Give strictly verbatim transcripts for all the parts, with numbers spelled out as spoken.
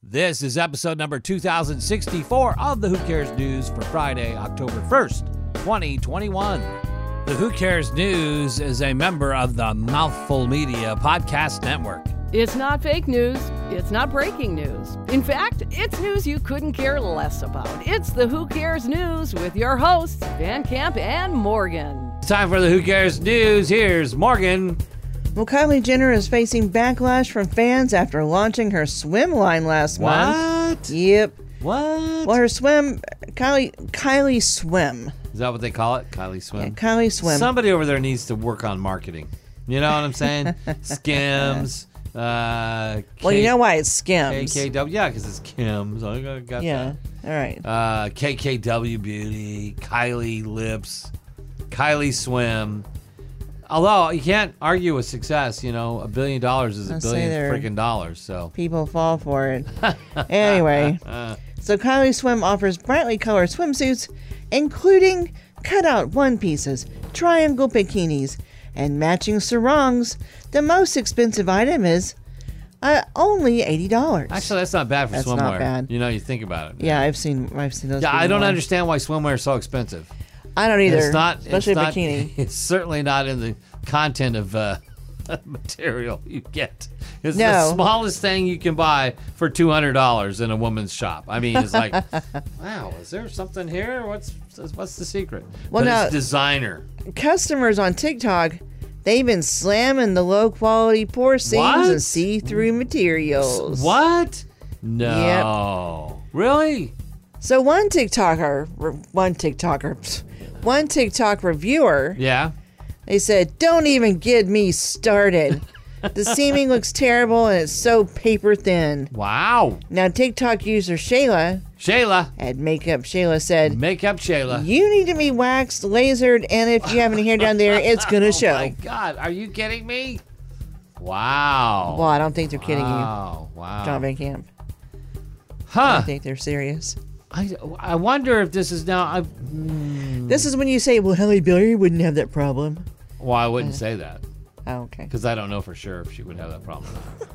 This is episode number two thousand sixty-four of the Who Cares News for Friday, October first, twenty twenty-one. The Who Cares News is a member of the Mouthful Media Podcast Network. It's not fake news. It's not breaking news. In fact, it's news you couldn't care less about. It's the Who Cares News with your hosts, Van Camp and Morgan. Time for the Who Cares News. Here's Morgan. Well, Kylie Jenner is facing backlash from fans after launching her swim line last What? month. Yep. What? Well, her swim, Kylie, Kylie Swim. Is that what they call it? Kylie Swim? Yeah, Kylie Swim. Somebody over there needs to work on marketing. You know what I'm saying? Skims. Uh, well, K- you know why it's Skims. K K W. Yeah, because it's Kim's. I got, got Yeah. that. All right. Uh, K K W Beauty, Kylie Lips, Kylie Swim. Although you can't argue with success, you know, a billion dollars is a I'll say billion they're- freaking dollars. So People fall for it. Anyway, so Kylie Swim offers brightly colored swimsuits, including cutout one pieces, triangle bikinis, and matching sarongs. The most expensive item is uh, only eighty dollars. actually, that's not bad for That's swimwear. not bad. You know, you think about it. Yeah, I've seen I've seen those. Yeah, I people don't on. understand why swimwear is so expensive. I don't either. It's not, especially it's a not, bikini. It's certainly not in the content of uh, material you get. It's No. the smallest thing you can buy for two hundred dollars in a woman's shop. I mean, it's like, wow, is there something here? What's what's the secret? Well, but now- it's designer. Customers on TikTok, they've been slamming the low quality pore seams What? and see through materials. What? No. Really? So one TikToker, one TikToker, one TikTok reviewer, Yeah. they said, "Don't even get me started. The seaming looks terrible and it's so paper thin." Wow. Now TikTok user Shayla Shayla. at Makeup Shayla said, Makeup Shayla. "You need to be waxed, lasered, and if you have any hair down there, it's gonna Oh show." my God. Are you kidding me? Wow. Well, I don't think they're kidding Wow. Wow. you, John Van Camp. I Huh. think they're serious. I, I wonder if this is now. I, This is when you say, "Well, Halle Berry wouldn't have that problem." well, I wouldn't say that Oh, okay. because I don't know for sure if she would have that problem.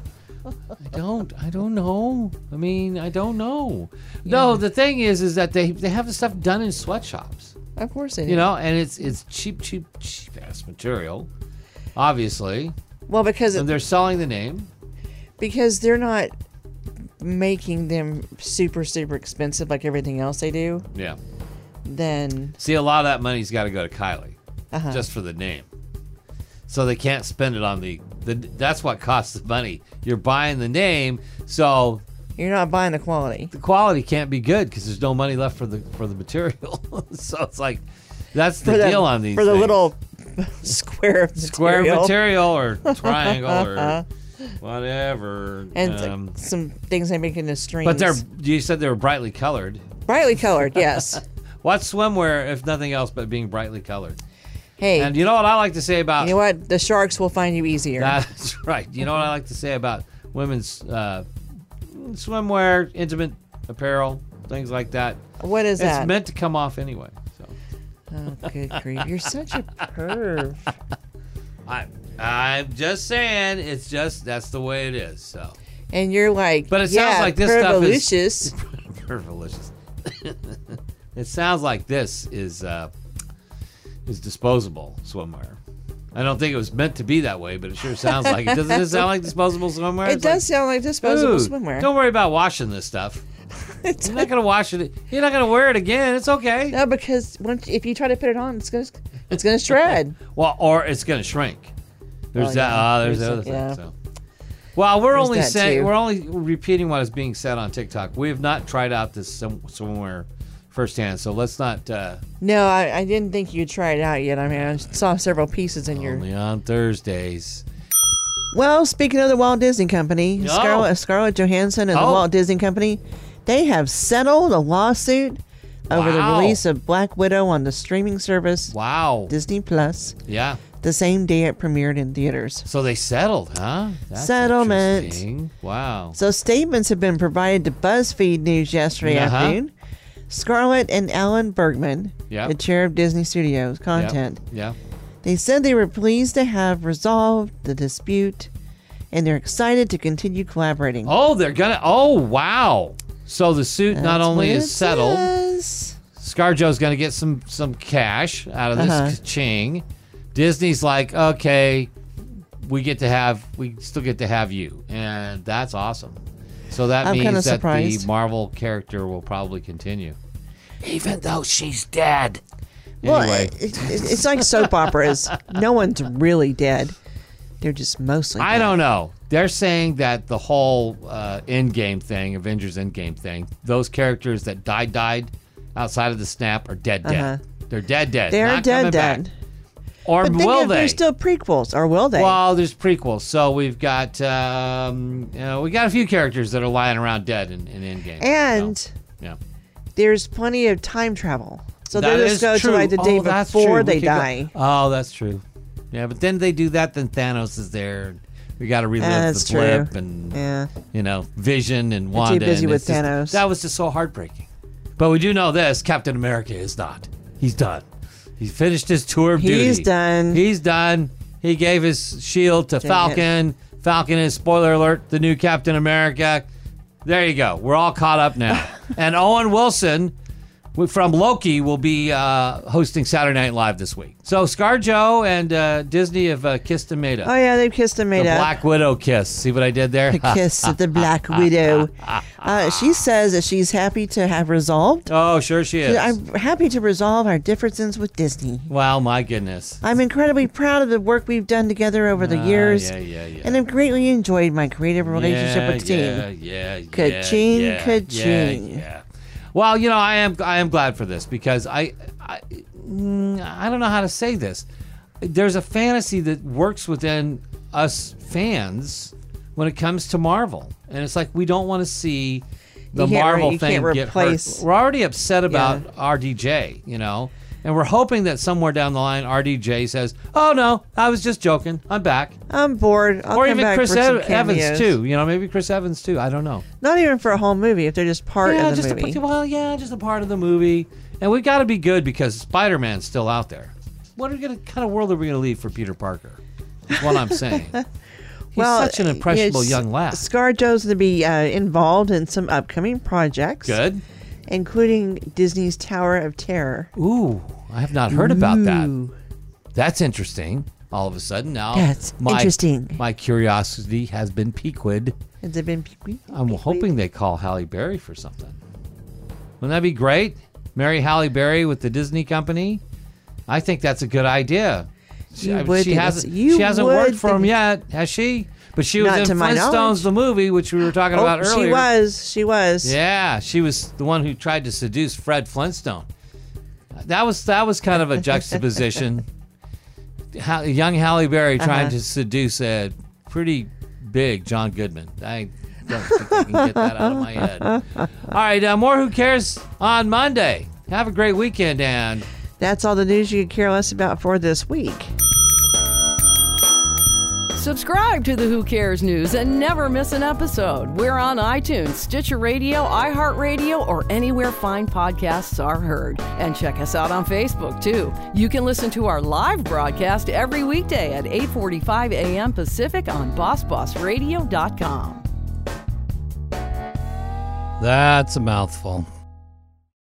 I don't. I don't know. I mean, I don't know. No, the thing is, is that they they have the stuff done in sweatshops, Of course they do. you know, and it's it's cheap, cheap, cheap ass material, obviously, Well, because and they're selling the name. because they're not making them super super expensive like everything else they do. Yeah. Then See, a lot of that money's got to go to Kylie, uh-huh. just for the name. So they can't spend it on the, the. That's what costs the money. You're buying the name, so you're not buying the quality. the quality can't be good because there's no money left for the for the material. So it's like that's the For the, deal on these for the things. little square of square material. material or triangle or whatever. and um, some things they make into strings. but they're you said they were brightly colored. brightly colored. Yes. What's swimwear if nothing else but being brightly colored? Hey, And you know what I like to say about you know what? The sharks will find you easier. That's right. You know what I like to say about women's uh, swimwear, intimate apparel, things like that. What is It's that? meant to come off anyway. So Oh, good grief! You're such a perv. I, I'm just saying, it's just that's the way it is. So, And you're like, but it yeah, sounds like this stuff pervolucious. is delicious. It sounds like this is uh, is disposable swimwear. I don't think it was meant to be that way, but it sure sounds like it. Doesn't it sound like disposable swimwear? It It's does sound like like, disposable dude, swimwear. Don't worry about washing this stuff. It's You're not gonna wash it. You're not gonna wear it again. It's okay. No, because once if you try to put it on, it's gonna it's gonna shred. Well, or it's gonna shrink. There's Oh, that. yeah. Ah, there's, There's the other that, yeah. thing. So, well, we're There's only that, saying too. we're only repeating what is being said on TikTok. We have not tried out this some, somewhere firsthand, so let's not. Uh, No, I, I didn't think you'd try it out yet. I mean, I saw several pieces in your. only on Thursdays. Well, speaking of the Walt Disney Company, Oh. Scarlett, Scarlett Johansson and Oh. the Walt Disney Company, they have settled a lawsuit over the Wow. release of Black Widow on the streaming service Wow. Disney Plus Yeah. the same day it premiered in theaters. So they settled, huh? That's Settlement. interesting. Wow. So statements have been provided to BuzzFeed News yesterday Uh-huh. afternoon. Scarlett and Alan Bergman, Yep. the chair of Disney Studios content, Yeah. they said they were pleased to have resolved the dispute and they're excited to continue collaborating. Oh, they're gonna. Oh, wow. So the suit That's not only what is it settled, says. ScarJo's gonna get some some cash out of this Uh-huh. ching. Disney's like, okay, we get to have, we still get to have you, and that's awesome. So that I'm kinda means that surprised. the Marvel character will probably continue, even though she's dead. Well, Anyway, it, it, it's like soap operas. No one's really dead. They're just mostly I dead. don't know. They're saying that the whole uh, Endgame thing, Avengers Endgame thing, those characters that died, died outside of the snap are dead, dead. Uh-huh. They're dead, dead. They're not dead, coming dead. back. Or But think will if they? there's still prequels, or will they? Well, there's prequels. So we've got, um, you know, we got a few characters that are lying around dead in, in Endgame. and So, yeah. there's plenty of time travel. So That they'll is just go true. to like the day Oh, that's before true. they We could go- die. Oh, that's true. Yeah, but then they do that, then Thanos is there. We got to relive That's the blip true. and, Yeah. you know, Vision and too Wanda. busy and with it's just- Thanos. That was just so heartbreaking. But we do know this, Captain America is not. He's done. He's finished his tour of duty. He's done. He's done. He gave his shield to Dang Falcon. Falcon is, spoiler alert, the new Captain America. There you go. We're all caught up now. And Owen Wilson from Loki will be uh, hosting Saturday Night Live this week. So ScarJo and uh, Disney have uh, kissed and made up. Oh yeah, they've kissed and made the up. Black Widow kiss. See what I did there? The kiss of the Black Widow. Uh, she says that she's happy to have resolved. Oh, sure she is. I'm happy to resolve our differences with Disney. Wow, my goodness. I'm incredibly proud of the work we've done together over the Ah, years, yeah, yeah, yeah. and I've greatly enjoyed my creative relationship yeah, with the yeah, team. Yeah, yeah, Ka-ching, yeah, ka-ching. Yeah, yeah. Well, you know, I am I am glad for this because I I, mm, I don't know how to say this. There's a fantasy that works within us fans when it comes to Marvel, and it's like we don't want to see the You can't re- Marvel you thing can't get replace- hurt. We're already upset about Yeah. R D J, you know. And we're hoping that somewhere down the line, R D J says, "Oh no, I was just joking. I'm back." I'm bored. I'll or come even back Chris for some Ev- Evans cameos. too. You know, maybe Chris Evans too. I don't know. Not even for a whole movie. If they're just part yeah, of the just movie. A, well, yeah, just a part of the movie. And we got to be good because Spider-Man's still out there. What are we gonna, kind of world are we going to leave for Peter Parker? That's what I'm saying. He's well, such an impressionable it's- young lad. ScarJo's going to be uh, involved in some upcoming projects. Good. Including Disney's Tower of Terror. Ooh, I have not heard about that. Ooh. That's interesting. All of a sudden now, That's my, interesting. My curiosity has been piqued. Has it been piqued? I'm hoping they call Halle Berry for something. Wouldn't that be great? Marry Halle Berry with the Disney company? I think that's a good idea. She, You I- would she think hasn't. it's- you she hasn't would worked for him think- yet, has she? But she was Not in to my Flintstones, knowledge. the movie, which we were talking Oh, about earlier. she was. She was. Yeah, she was the one who tried to seduce Fred Flintstone. That was that was kind of a juxtaposition. Ha- young Halle Berry trying Uh-huh. to seduce a pretty big John Goodman. I don't think I can get that out of my head. All right, uh, more Who Cares on Monday. Have a great weekend, and That's all the news you could care less about for this week. Subscribe to the Who Cares News and never miss an episode. We're on iTunes, Stitcher Radio, iHeartRadio, or anywhere fine podcasts are heard. And check us out on Facebook, too. You can listen to our live broadcast every weekday at eight forty-five a.m. Pacific on boss boss radio dot com. that's a mouthful.